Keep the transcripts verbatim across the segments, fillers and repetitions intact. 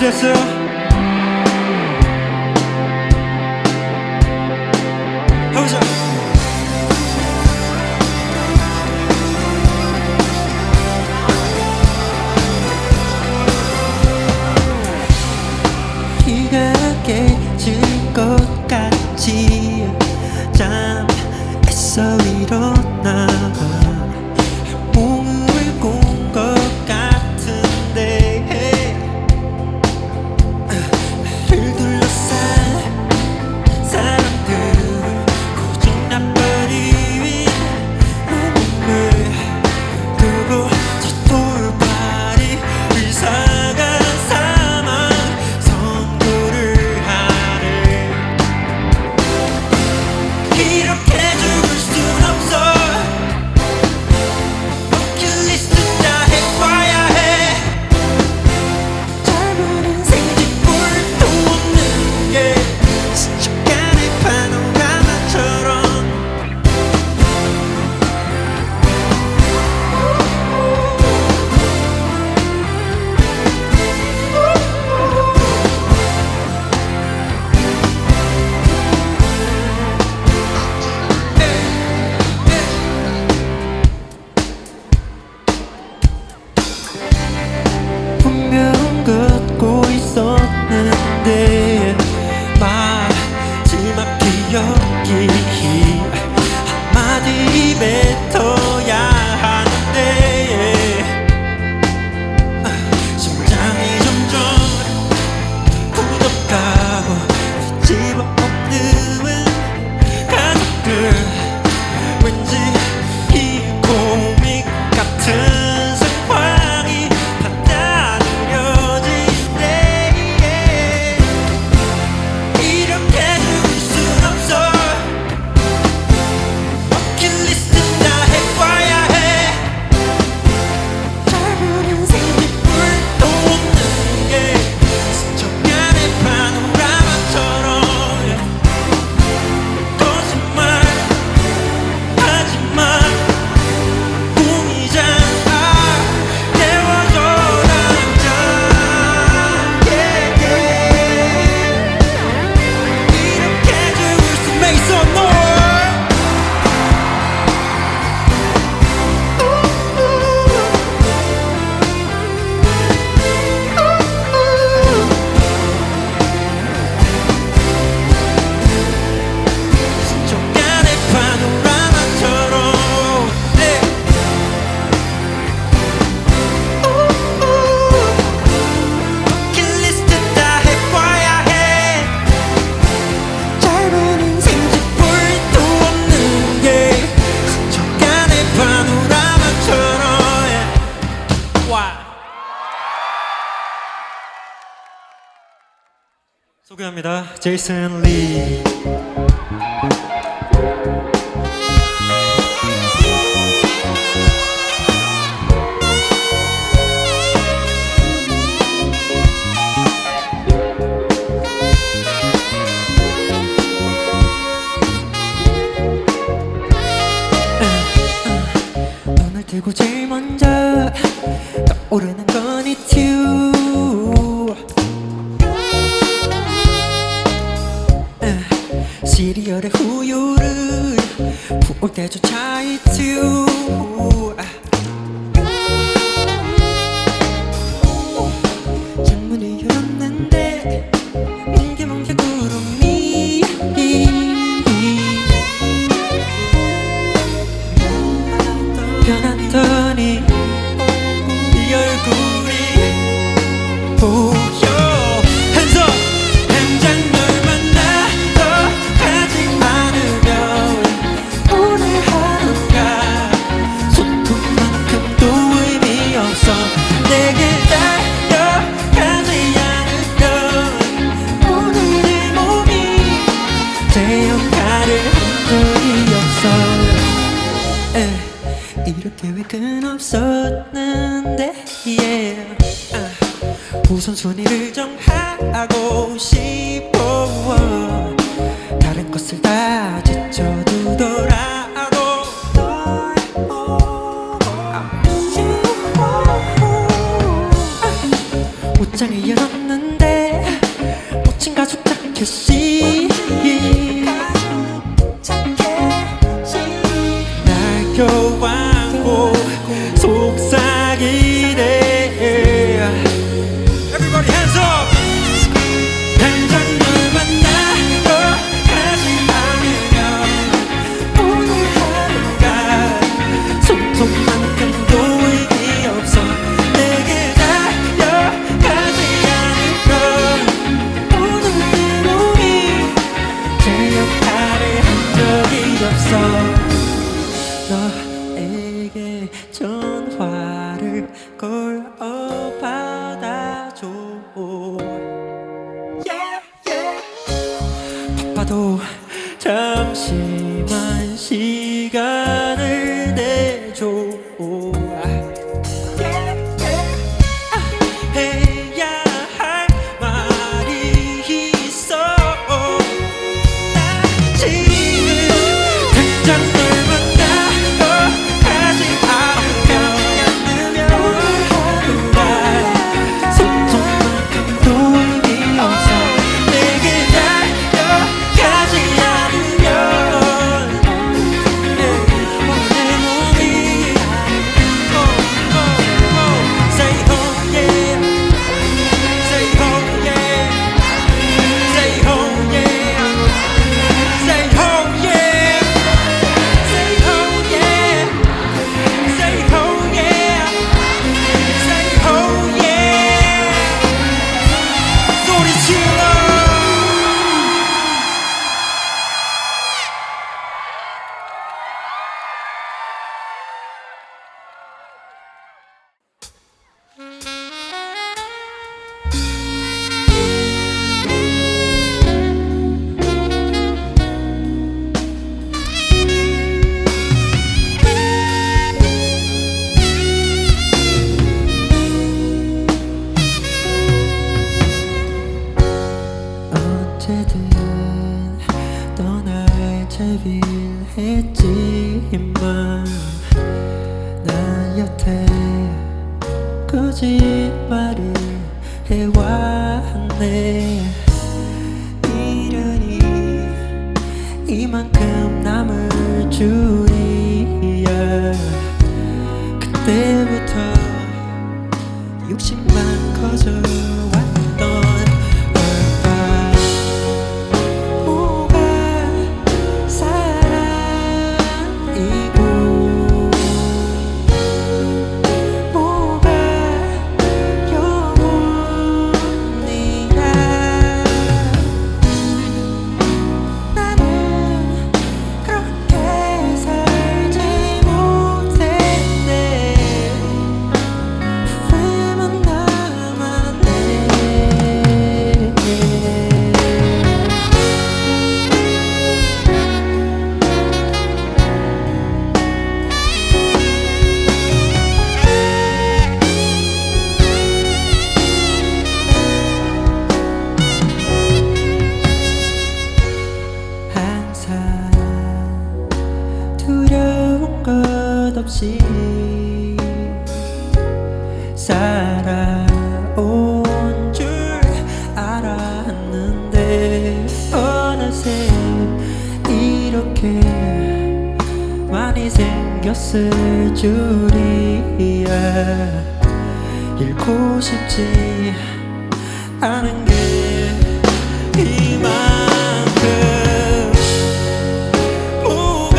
준비됐어요? 해보자. 비가 깨질 것 같지 잠 애써 일어나 몸을 꾼 것 같은데 를 둘러싼 사람들 고장나버린 몸을 두고 저 돌팔이 의사가 사망 선고를 하네. 이렇게 죽을 순 없어. 버킷리스트 다 해봐야 해. 짧은 인생 뒷불도 없는 게 스쳐가는 파노라마처럼. 분명 걷고 있었는데 마지막 기억이 한마디 뱉어야 하는데 심장이 점점 굳어가고 뒤집어 엎드는 가족들 왠지 이 코믹 같은 상황이 받아들여지네. 이렇게 죽을 순 없어. 버킷리스트 다 해봐야 해. 짧은 인생 뒷불도 없는 게 스쳐가는 파노라마처럼. 거짓말 하지마 꿈이잖아. 깨워줘 당장. yeah, yeah. 이렇게 죽을 수만 있어 너. 스쳐가는 파노라마처럼. 네. 버킷리스트 다 해봐야 해. 짧은 인생 뒷불도 없는 게 스쳐가는 파노라마처럼. 와. 소개합니다. 제이슨 리. 눈을 뜨고 제일 먼저 떠오르는 건 It's you. 시리얼의 후유를 부을 때조차 It's you. 창문을 열었는데 뭉게뭉게 구름이 변했더니 이 얼굴이 보여. Hands up! 당장 널 만나 너 하지 않으면 오늘 하루가 소통만큼도 의미 없어. 내게 달려가지 않으면 오늘 내 몸이 제 역할을 한 적이 없어. 에, 이렇게 왜 끝없었는데 yeah. 아, 우선순위를 정하고 싶어. 다른 것을 다 제쳐두더라도 널 보고 I miss you. 옷장을 열었는데 뭉친 가족 자켓이 날 껴안고 속삭이네. Everybody hands up. 당장 널 만나러 가지 않으면 오늘 하루가 손톱만큼도 의미 없어. 내게 달려가지 않으면 오늘 내 몸이 제 역할을 한 적이 없어. 너에게 전화를 걸어 받아줘. yeah, yeah. 바빠도 잠시만 시간을 내줘. yeah, yeah. 해야 할 말이 있어. 나 지금 당장 널 만나러 가지 않으면 오늘 하루가 손톱만큼도 의미 없어. 내게 달려가지 않으면 내 몸이 oh, oh, oh. Say oh yeah. Say oh yeah. Say oh yeah. Say oh yeah. Say oh yeah. Say oh yeah. Say oh yeah. 소리 질러. 언제든 떠날 채비를 했지만 나 여태 거짓말을 해왔네. 미련이 이만큼 남을 줄이야. 그때부터 욕심만 커져왔던 걸까. 뭐가 사랑이고 뭐가 영원이야. 나는 그렇게 살지 못했네. 후회만 남았네. 항상 두려운 것 없이 살아온 줄 알았는데 어느새 이렇게 많이 생겼을 줄이야. 잃고 싶지 않은 게 이만큼. 뭐가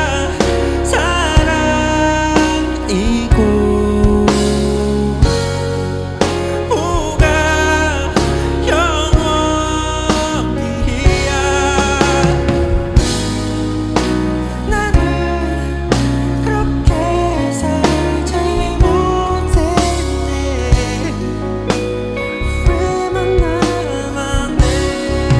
사랑이고 뭐가 영원이야. 나는 그렇게 살지 못했네. 후회만 남았네.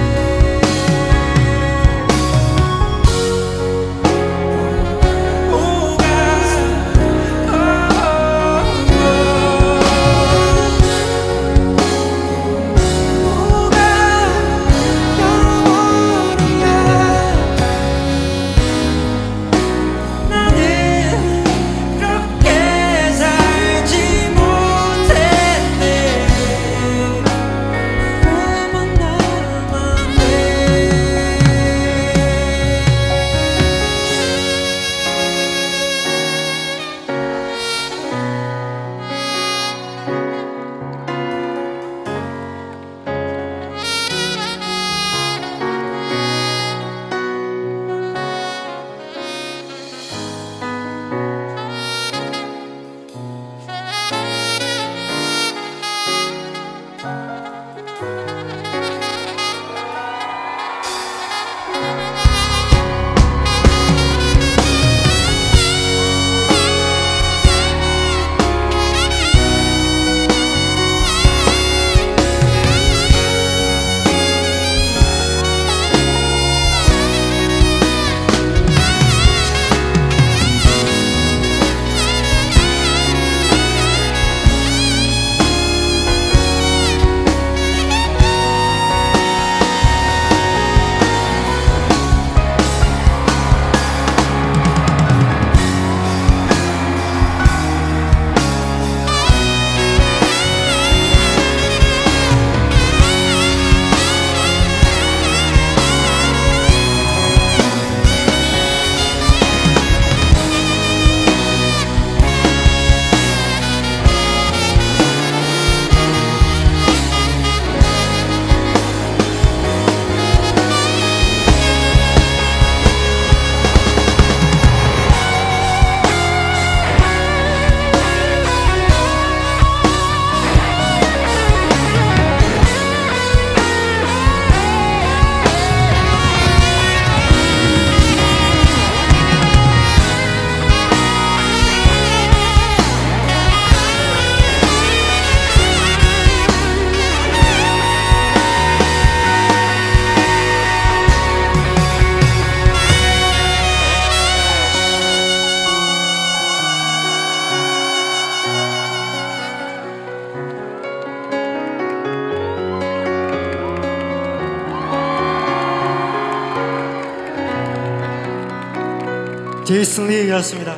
제이슨 리였습니다.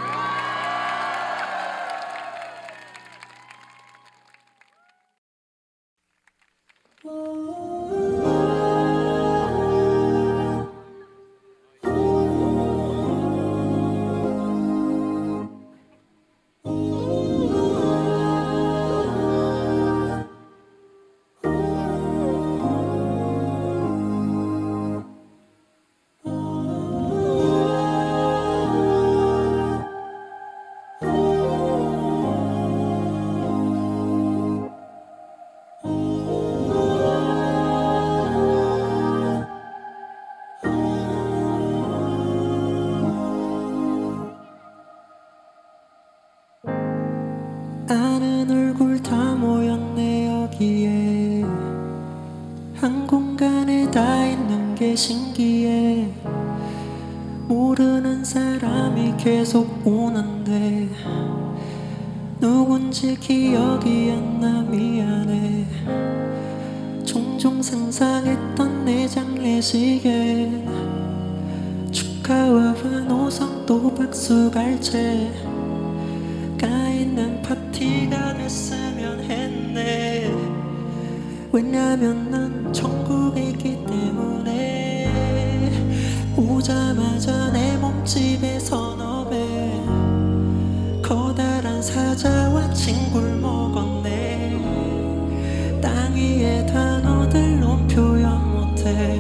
아는 얼굴 다 모였네 여기에 한 공간에 다 있는 게 신기해. 모르는 사람이 계속 오는데 누군지 기억이 안 나 미안해. 종종 상상했던 내 장례식에 축하와 환호성 또 박수 갈채 까있는 파티가 됐으면 했네. 왜냐면 난 천국에 있기 때문에. 오자마자 내 몸집에 서너 배 커다란 사자와 친구를 먹었네. 땅 위의 단어들로 표현 못해.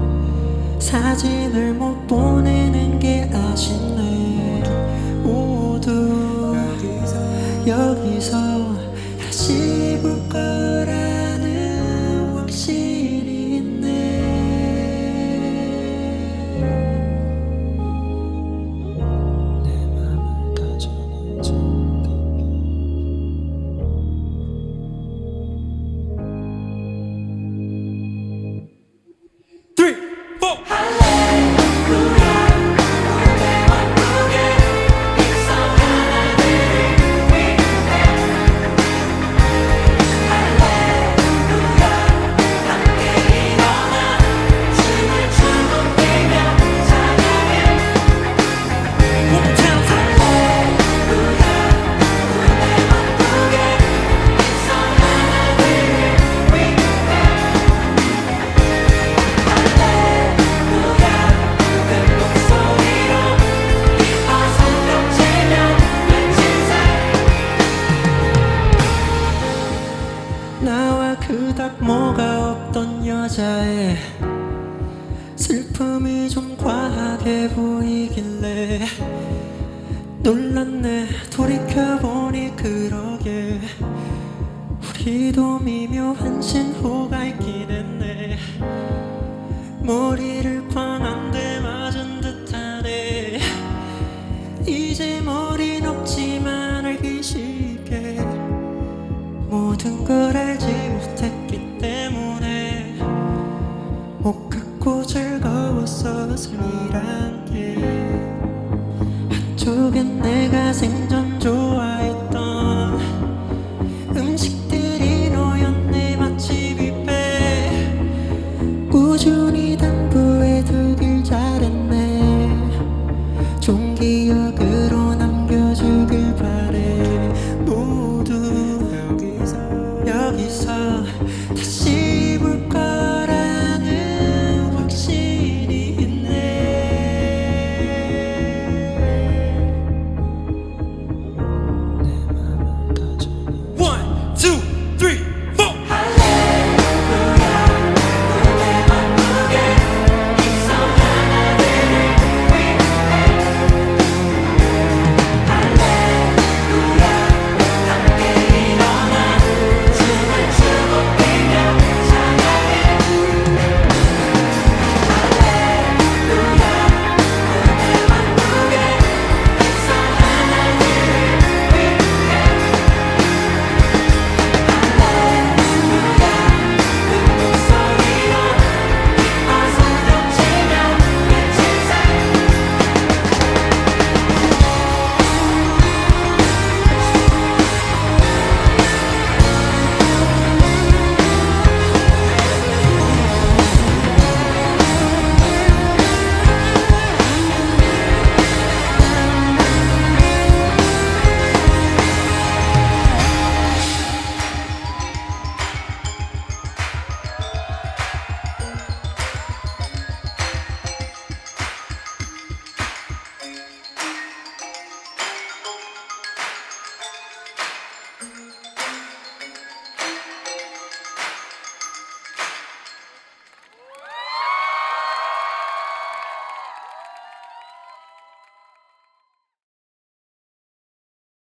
사진을 못 보내는 게 아쉽네. 모두 여기서 다시 볼 거라는 확실히 있네. 내 맘을 다 전해줘. three, four. 나와 그닥 뭐가 없던 여자의 슬픔이 좀 과하게 보이길래 놀랐네. 돌이켜보니 그러게 우리도 미묘한 신호가 있긴 했네. 머리를 쾅 한 대 맞은 듯하네. 이제 머린 없지만 알기 쉽게 모든 걸 알지 못했기 때문에 못 갖고 즐거웠어. 삶이란 게 한쪽엔 내가 생전 좋아했던 음식들